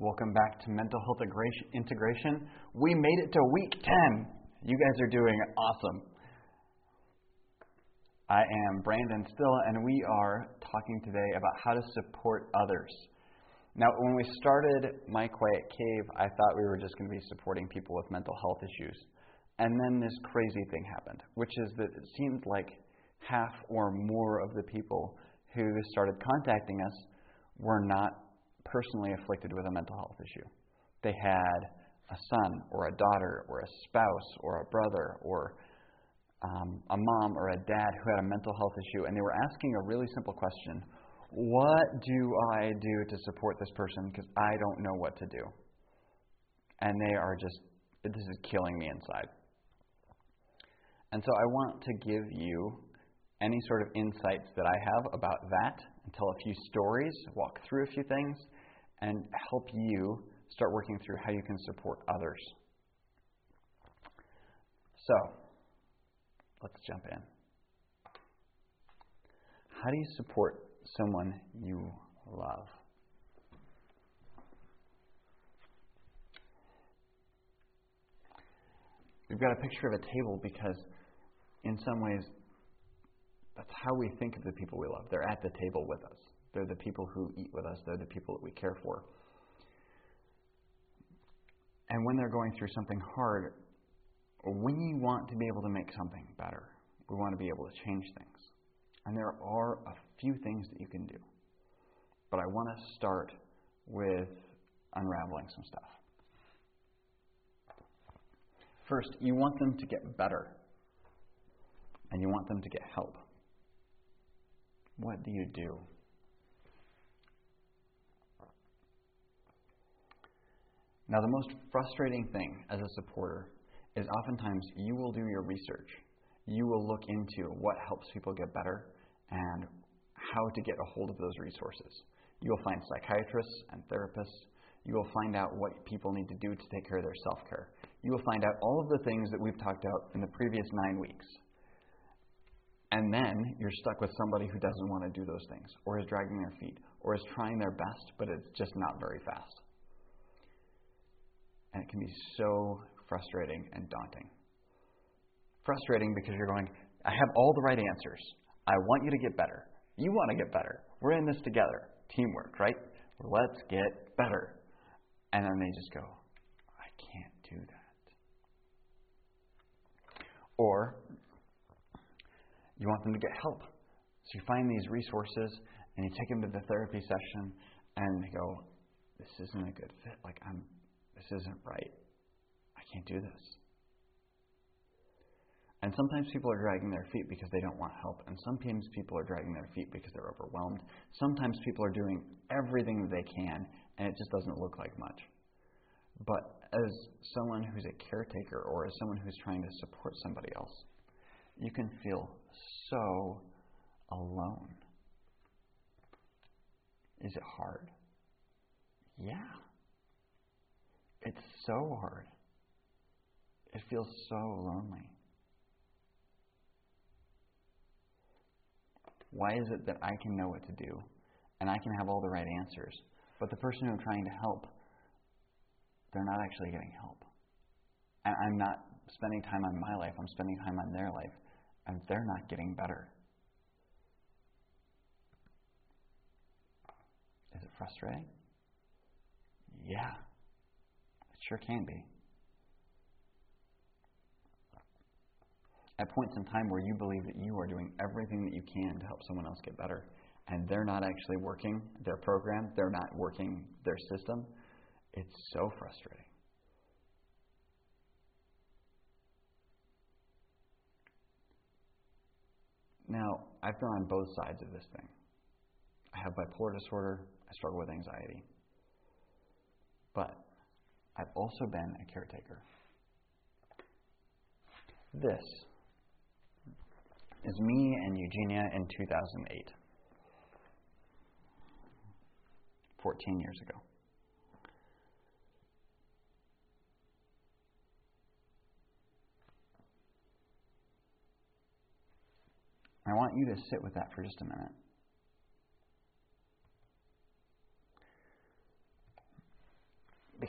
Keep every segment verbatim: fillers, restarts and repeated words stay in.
Welcome back to Mental Health Integration. We made it to week ten. You guys are doing awesome. I am Brandon Still, and we are talking today about how to support others. Now, when we started My Quiet Cave, I thought we were just going to be supporting people with mental health issues. And then this crazy thing happened, which is that it seemed like half or more of the people who started contacting us were not personally afflicted with a mental health issue. They had a son or a daughter or a spouse or a brother or um, a mom or a dad who had a mental health issue, and they were asking a really simple question: what do I do to support this person, because I don't know what to do? And they are just, this is killing me inside. And so I want to give you any sort of insights that I have about that, and tell a few stories, walk through a few things, and help you start working through how you can support others. So, let's jump in. How do you support someone you love? We've got a picture of a table because in some ways that's how we think of the people we love. They're at the table with us. They're the people who eat with us. They're the people that we care for. And when they're going through something hard, we want to be able to make something better. We want to be able to change things. And there are a few things that you can do. But I want to start with unraveling some stuff. First, you want them to get better. And you want them to get help. What do you do? Now, the most frustrating thing as a supporter is oftentimes you will do your research. You will look into what helps people get better and how to get a hold of those resources. You will find psychiatrists and therapists. You will find out what people need to do to take care of their self-care. You will find out all of the things that we've talked about in the previous nine weeks. And then you're stuck with somebody who doesn't want to do those things, or is dragging their feet, or is trying their best, but it's just not very fast. And it can be so frustrating and daunting. Frustrating because you're going, I have all the right answers. I want you to get better. You want to get better. We're in this together. Teamwork, right? Let's get better. And then they just go, I can't do that. Or you want them to get help. So you find these resources and you take them to the therapy session and they go, this isn't a good fit. Like, I'm, this isn't right. I can't do this. And sometimes people are dragging their feet because they don't want help. And sometimes people are dragging their feet because they're overwhelmed. Sometimes people are doing everything that they can and it just doesn't look like much. But as someone who's a caretaker or as someone who's trying to support somebody else, you can feel so alone. Is it hard? Yeah. It's so hard. It feels so lonely. Why is it that I can know what to do and I can have all the right answers, but the person who I'm trying to help, they're not actually getting help? And I'm not spending time on my life, I'm spending time on their life, and they're not getting better. Is it frustrating? Yeah, it sure can be. At points in time where you believe that you are doing everything that you can to help someone else get better, and they're not actually working their program, they're not working their system, it's so frustrating. Now, I've been on both sides of this thing. I have bipolar disorder, I struggle with anxiety. But I've also been a caretaker. This is me and Eugenia in two thousand eight. fourteen years ago. I want you to sit with that for just a minute.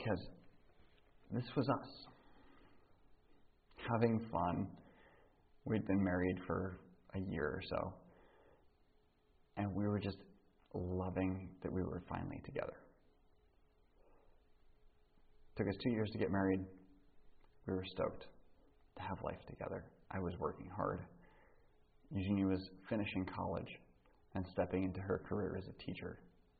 because this was us. Having fun. We'd been married for a year or so. And we were just loving that we were finally together. It took us two years to get married. We were stoked to have life together. I was working hard. Eugenia was finishing college and stepping into her career as a teacher.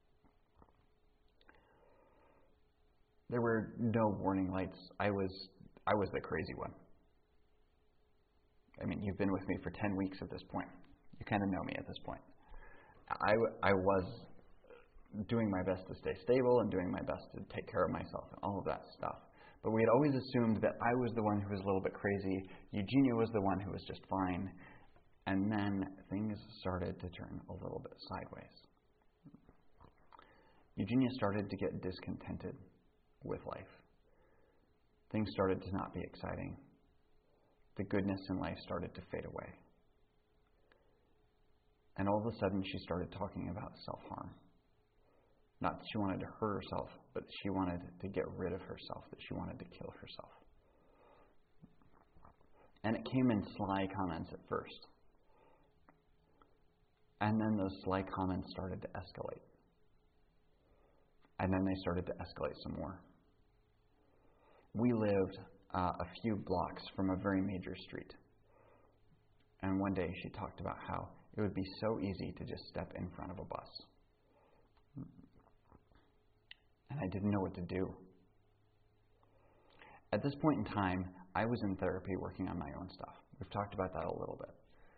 There were no warning lights. I was I was the crazy one. I mean, you've been with me for ten weeks at this point. You kind of know me at this point. I, I was doing my best to stay stable and doing my best to take care of myself and all of that stuff. But we had always assumed that I was the one who was a little bit crazy. Eugenia was the one who was just fine. And then things started to turn a little bit sideways. Eugenia started to get discontented with life. Things started to not be exciting. The goodness in life started to fade away. And all of a sudden she started talking about self-harm. Not that she wanted to hurt herself, but she wanted to get rid of herself, that she wanted to kill herself. And it came in sly comments at first. And then those sly comments started to escalate. And then they started to escalate some more. We lived uh, a few blocks from a very major street. And one day she talked about how it would be so easy to just step in front of a bus. And I didn't know what to do. At this point in time, I was in therapy working on my own stuff. We've talked about that a little bit.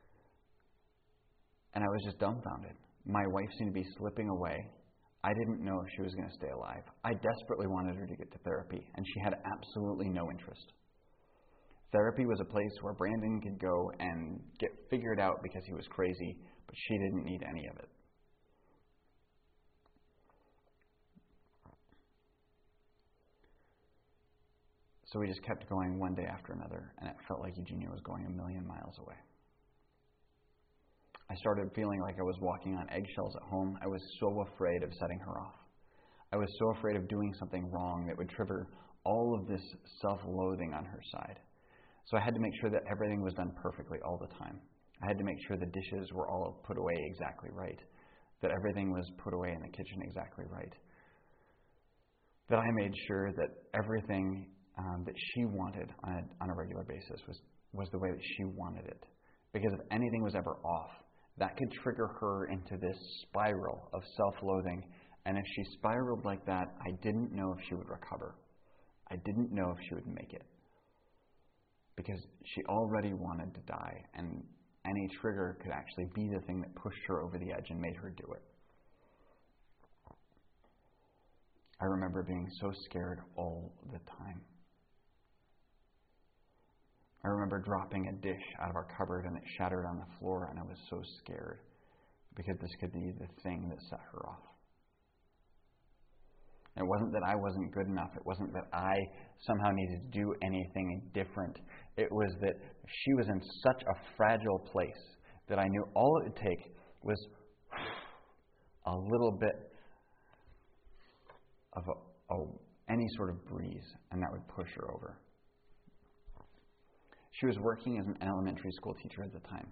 And I was just dumbfounded. My wife seemed to be slipping away. I didn't know if she was going to stay alive. I desperately wanted her to get to therapy, and she had absolutely no interest. Therapy was a place where Brandon could go and get figured out because he was crazy, but she didn't need any of it. So we just kept going one day after another, and it felt like Eugenia was going a million miles away. I started feeling like I was walking on eggshells at home. I was so afraid of setting her off. I was so afraid of doing something wrong that would trigger all of this self-loathing on her side. So I had to make sure that everything was done perfectly all the time. I had to make sure the dishes were all put away exactly right, that everything was put away in the kitchen exactly right, that I made sure that everything um, that she wanted on a, on a regular basis was, was the way that she wanted it. Because if anything was ever off, that could trigger her into this spiral of self-loathing. And if she spiraled like that, I didn't know if she would recover. I didn't know if she would make it. Because she already wanted to die, and any trigger could actually be the thing that pushed her over the edge and made her do it. I remember being so scared all the time. I remember dropping a dish out of our cupboard and it shattered on the floor, and I was so scared because this could be the thing that set her off. It wasn't that I wasn't good enough. It wasn't that I somehow needed to do anything different. It was that she was in such a fragile place that I knew all it would take was a little bit of a, a, any sort of breeze, and that would push her over. She was working as an elementary school teacher at the time.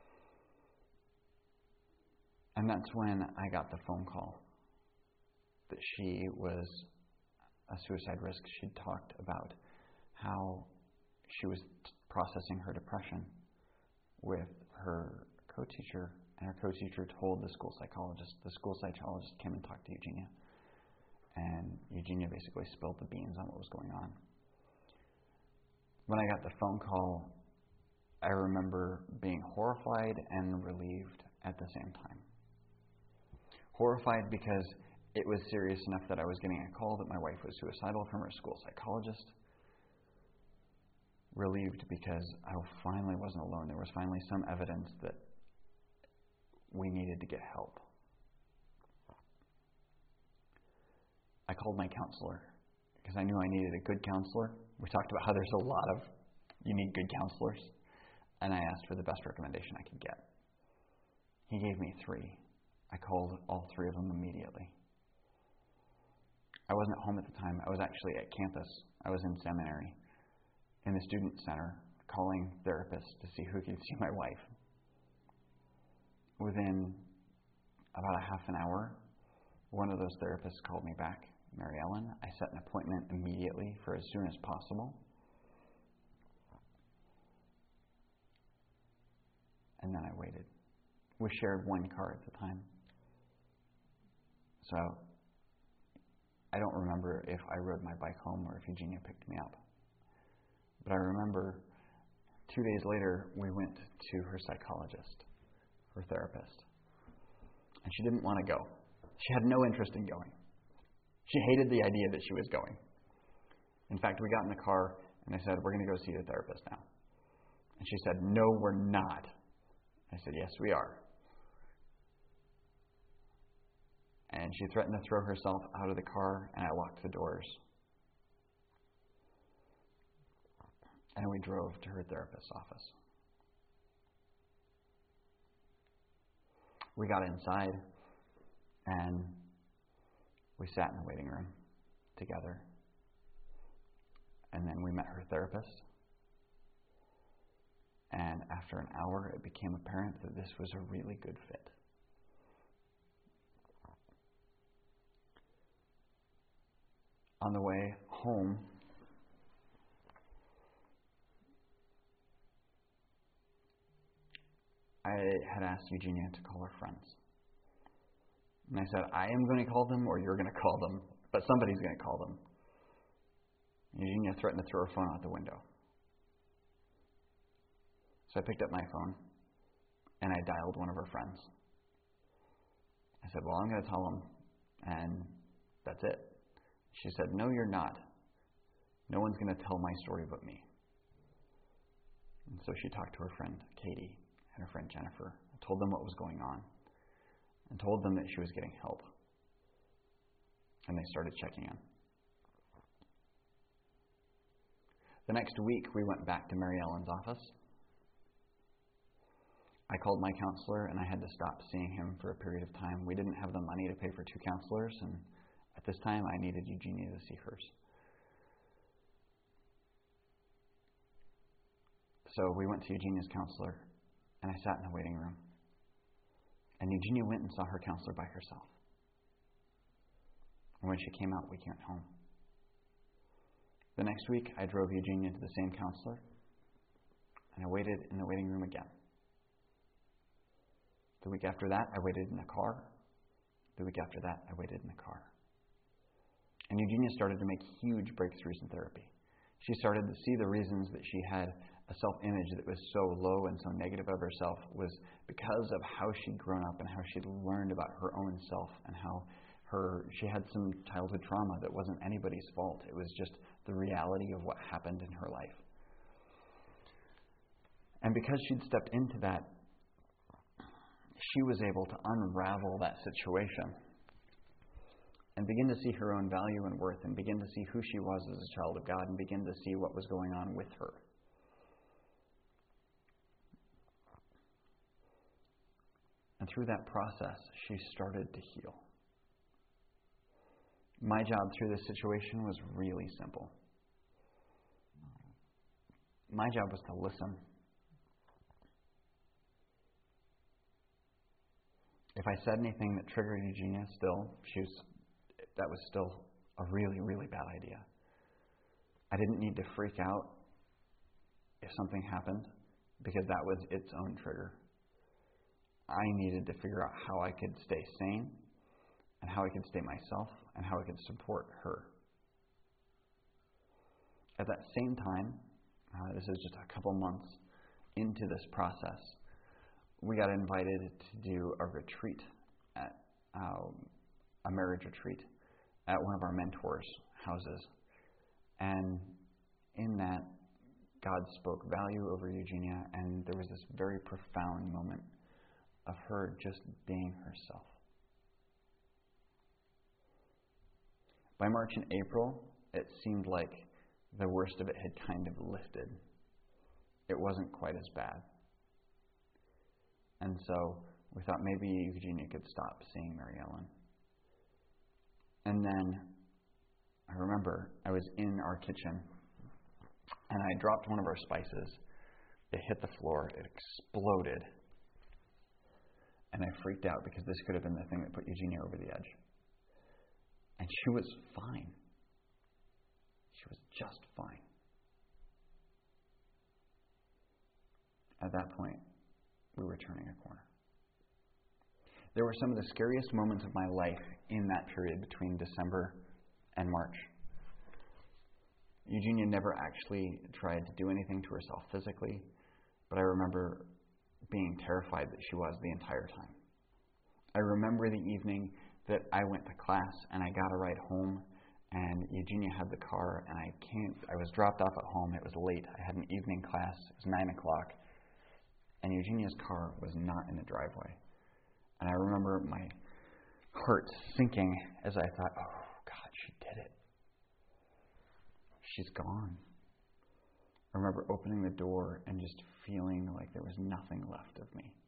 And that's when I got the phone call that she was a suicide risk. She'd talked about how she was t- processing her depression with her co-teacher, and her co-teacher told the school psychologist. The school psychologist came and talked to Eugenia, and Eugenia basically spilled the beans on what was going on. When I got the phone call, I remember being horrified and relieved at the same time. Horrified because it was serious enough that I was getting a call that my wife was suicidal from her school psychologist. Relieved because I finally wasn't alone. There was finally some evidence that we needed to get help. I called my counselor because I knew I needed a good counselor. We talked about how there's a lot of you need good counselors. And I asked for the best recommendation I could get. He gave me three. I called all three of them immediately. I wasn't home at the time. I was actually at campus. I was in seminary, in the student center, calling therapists to see who could see my wife. Within about a half an hour, one of those therapists called me back, Mary Ellen. I set an appointment immediately for as soon as possible. And then I waited. We shared one car at the time. So I don't remember if I rode my bike home or if Eugenia picked me up. But I remember two days later, we went to her psychologist, her therapist. And she didn't want to go. She had no interest in going. She hated the idea that she was going. In fact, we got in the car and I said, we're going to go see the therapist now. And she said, no, we're not. I said, yes, we are. And she threatened to throw herself out of the car, and I locked the doors. And we drove to her therapist's office. We got inside, and we sat in the waiting room together. And then we met her therapist. And after an hour, it became apparent that this was a really good fit. On the way home, I had asked Eugenia to call her friends. And I said, I am going to call them or you're going to call them, but somebody's going to call them. Eugenia threatened to throw her phone out the window. So I picked up my phone and I dialed one of her friends. I said, well, I'm going to tell them, and that's it. She said, no, you're not. No one's going to tell my story but me. And so she talked to her friend Katie and her friend Jennifer, told them what was going on, and told them that she was getting help. And they started checking in. The next week, we went back to Mary Ellen's office. I called my counselor, and I had to stop seeing him for a period of time. We didn't have the money to pay for two counselors, and at this time, I needed Eugenia to see hers. So we went to Eugenia's counselor, and I sat in the waiting room. And Eugenia went and saw her counselor by herself. And when she came out, we went home. The next week, I drove Eugenia to the same counselor, and I waited in the waiting room again. The week after that, I waited in the car. The week after that, I waited in the car. And Eugenia started to make huge breakthroughs in therapy. She started to see the reasons that she had a self-image that was so low and so negative of herself was because of how she'd grown up and how she'd learned about her own self and how her she had some childhood trauma that wasn't anybody's fault. It was just the reality of what happened in her life. And because she'd stepped into that, she was able to unravel that situation and begin to see her own value and worth and begin to see who she was as a child of God and begin to see what was going on with her. And through that process, she started to heal. My job through this situation was really simple. My job was to listen. If I said anything that triggered Eugenia still, she was, that was still a really, really bad idea. I didn't need to freak out if something happened because that was its own trigger. I needed to figure out how I could stay sane and how I could stay myself and how I could support her. At that same time, uh, this is just a couple months into this process, we got invited to do a retreat, at uh, a marriage retreat at one of our mentors' houses. And in that, God spoke value over Eugenia, and there was this very profound moment of her just being herself. By March and April, it seemed like the worst of it had kind of lifted. It wasn't quite as bad. And so we thought maybe Eugenia could stop seeing Mary Ellen. And then I remember I was in our kitchen, and I dropped one of our spices. It hit the floor. It exploded. And I freaked out because this could have been the thing that put Eugenia over the edge. And she was fine. She was just fine. At that point, we were turning a corner. There were some of the scariest moments of my life in that period between December and March. Eugenia never actually tried to do anything to herself physically, but I remember being terrified that she was the entire time. I remember the evening that I went to class and I got a ride home, and Eugenia had the car, and I came. I was dropped off at home. It was late. I had an evening class. It was nine o'clock, and Eugenia's car was not in the driveway. And I remember my heart sinking as I thought, oh, God, she did it. She's gone. I remember opening the door and just feeling like there was nothing left of me.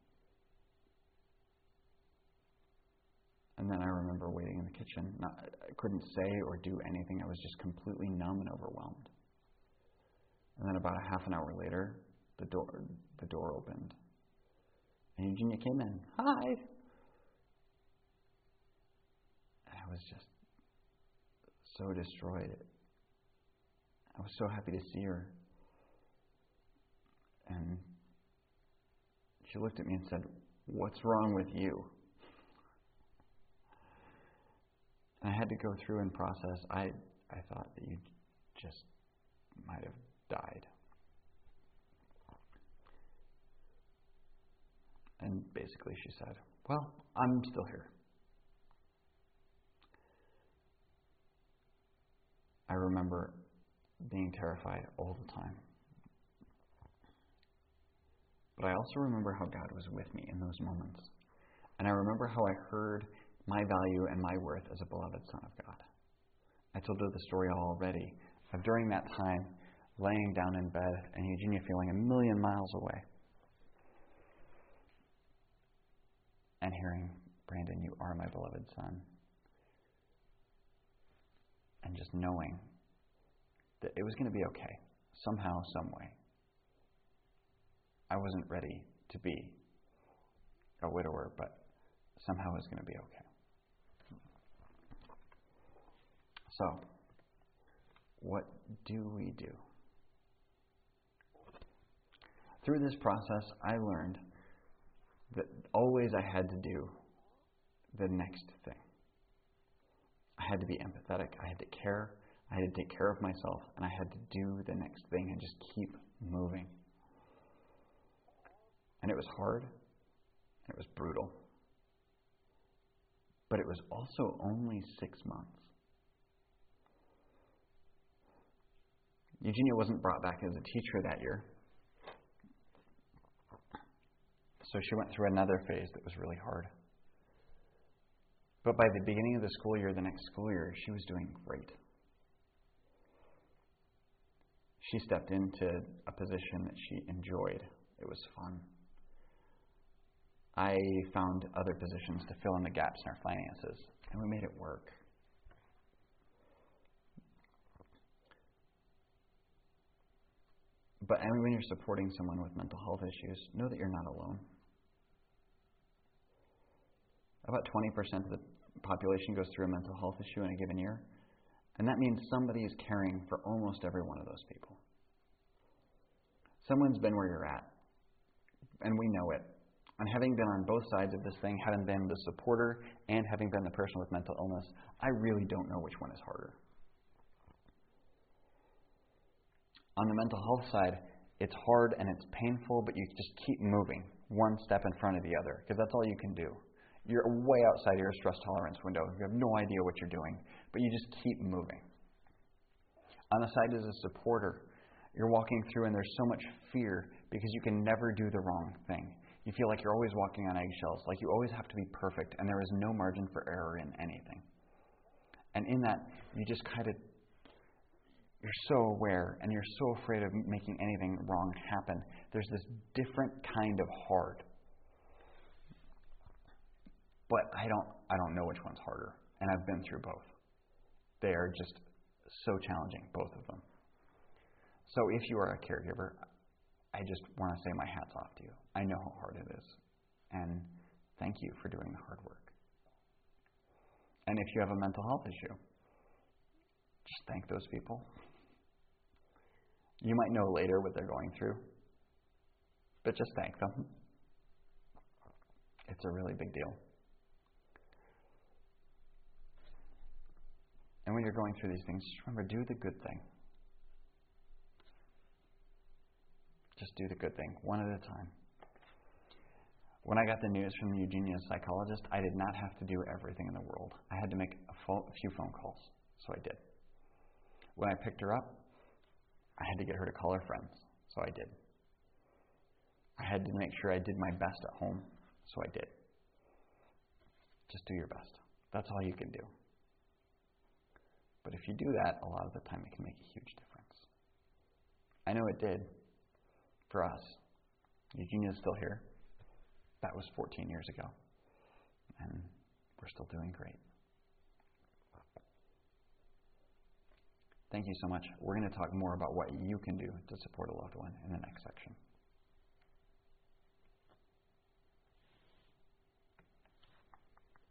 And then I remember waiting in the kitchen. Not, I couldn't say or do anything. I was just completely numb and overwhelmed. And then about a half an hour later, the door the door opened. And Eugenia came in. Hi! And I was just so destroyed. I was so happy to see her. And she looked at me and said, "What's wrong with you?" And I had to go through and process. I, I thought that you just might have died. And basically she said, "Well, I'm still here." I remember being terrified all the time. But I also remember how God was with me in those moments. And I remember how I heard my value and my worth as a beloved son of God. I told her the story already of during that time laying down in bed and Eugenia feeling a million miles away. And hearing, "Brandon, you are my beloved son." And just knowing that it was going to be okay, somehow, some way. I wasn't ready to be a widower, but somehow it was going to be okay. So, what do we do? Through this process, I learned that always I had to do the next thing. I had to be empathetic. I had to care. I had to take care of myself. And I had to do the next thing and just keep moving. And it was hard. And it was brutal. But it was also only six months. Eugenia wasn't brought back as a teacher that year. So she went through another phase that was really hard. But by the beginning of the school year, the next school year, she was doing great. She stepped into a position that she enjoyed. It was fun. I found other positions to fill in the gaps in our finances, and we made it work. But when you're supporting someone with mental health issues, know that you're not alone. About twenty percent of the population goes through a mental health issue in a given year, and that means somebody is caring for almost every one of those people. Someone's been where you're at, and we know it. And having been on both sides of this thing, having been the supporter and having been the person with mental illness, I really don't know which one is harder. On the mental health side, it's hard and it's painful, but you just keep moving one step in front of the other, because that's all you can do. You're way outside your stress tolerance window. You have no idea what you're doing, but you just keep moving. On the side as a supporter, you're walking through and there's so much fear because you can never do the wrong thing. You feel like you're always walking on eggshells, like you always have to be perfect, and there is no margin for error in anything. And in that, you just kind of, you're so aware and you're so afraid of making anything wrong happen. There's this different kind of hard. But I don't I don't know which one's harder. And I've been through both. They are just so challenging, both of them. So if you are a caregiver, I just want to say my hat's off to you. I know how hard it is. And thank you for doing the hard work. And if you have a mental health issue, just thank those people. You might know later what they're going through, but just thank them. It's a really big deal. And when you're going through these things, just remember, do the good thing. Just do the good thing, one at a time. When I got the news from the Eugenia psychologist, I did not have to do everything in the world. I had to make a, phone, a few phone calls, so I did. When I picked her up, I had to get her to call her friends, so I did. I had to make sure I did my best at home, so I did. Just do your best. That's all you can do. But if you do that, a lot of the time it can make a huge difference. I know it did for us. Eugenia's still here. That was fourteen years ago. And we're still doing great. Thank you so much. We're going to talk more about what you can do to support a loved one in the next section.